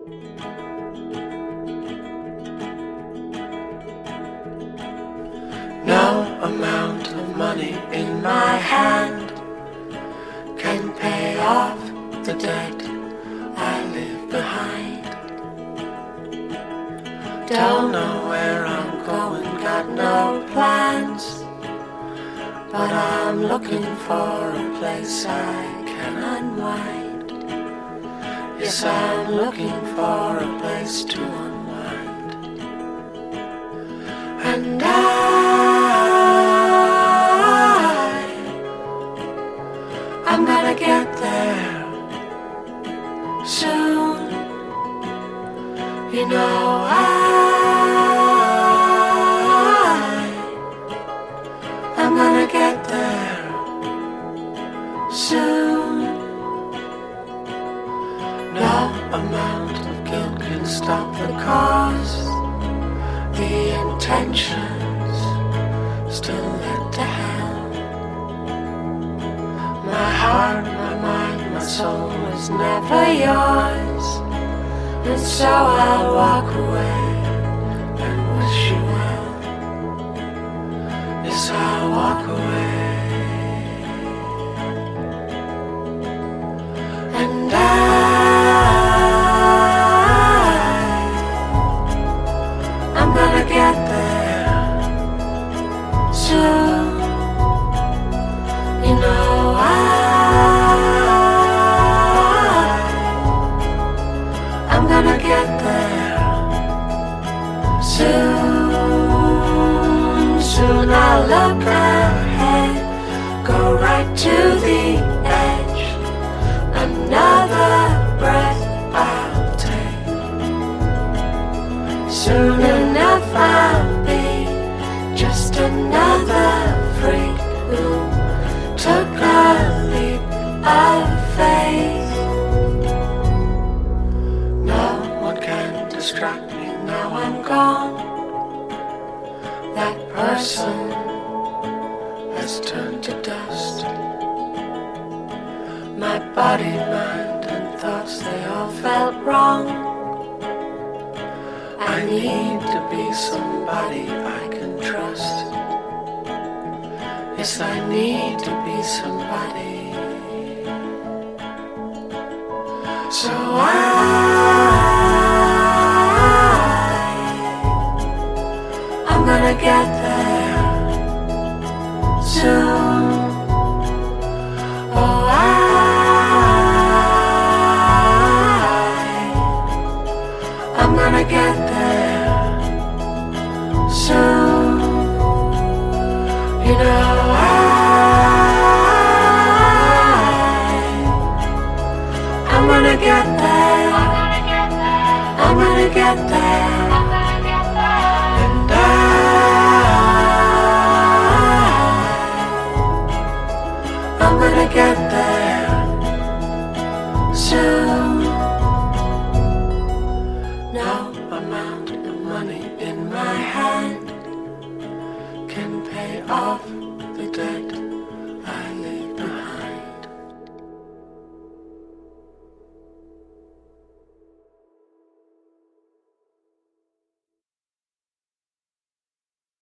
No amount of money in my hand can pay off the debt I leave behind. Don't know where I'm going, got no plans, but I'm looking for a place I can unwind. Yes, I'm looking for a place to unwind. And I'm gonna get there soon. You know I'm gonna get there soon. No amount of guilt can stop the cause. The intentions still lead to hell. My heart, my mind, my soul was never yours, and so I'll walk away and wish you well. Yes, I'll walk away. And I'm gonna get there soon. You know I'm gonna get there soon. Soon I'll look ahead, go right to the edge. Another breath I'll take. Soon enough I'll be just another freak who took a leap of faith. No one can distract me, now I'm gone. That person has turned to dust. My body, mind and thoughts, they all felt wrong. I need to be somebody I can trust. Yes, I need to be somebody. So I'm gonna get there soon. Oh, I'm gonna get there soon. You know I'm gonna get there. I'm gonna get there. And I'm gonna get there soon. No amount of money in my hand can pay off